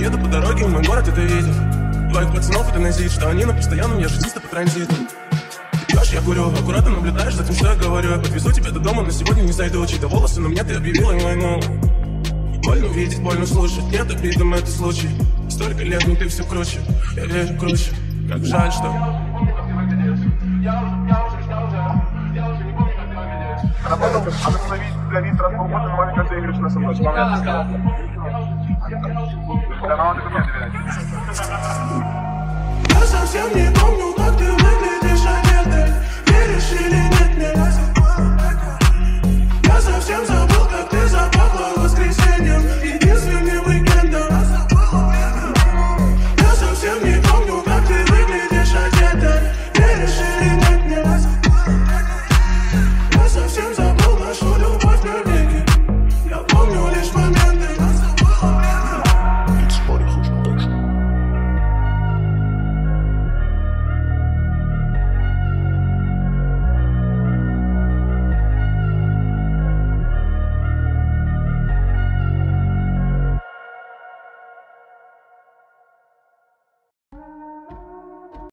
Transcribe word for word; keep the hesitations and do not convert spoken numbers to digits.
еду по дороге, мой город это видит. Твоих пацанов это назит, что они на постоянном, я жизнисто по транзиту. Ты пьешь, я курю, аккуратно наблюдаешь за тем, что я говорю. Я подвезу тебя до дома, но сегодня не зайду. Чьи-то волосы на мне, ты объявила им войну. Больно видеть, больно слушать, нет обидом, это случай. Столько лет, но ты все круче, я верю круче. Как жаль, что... А потом остановить для вид трансформатора нормально каждый игрыш на собой. Да, нам документы верять. Я совсем не помню, как ты выглядишь одетой. Веришь или нет, мне разница.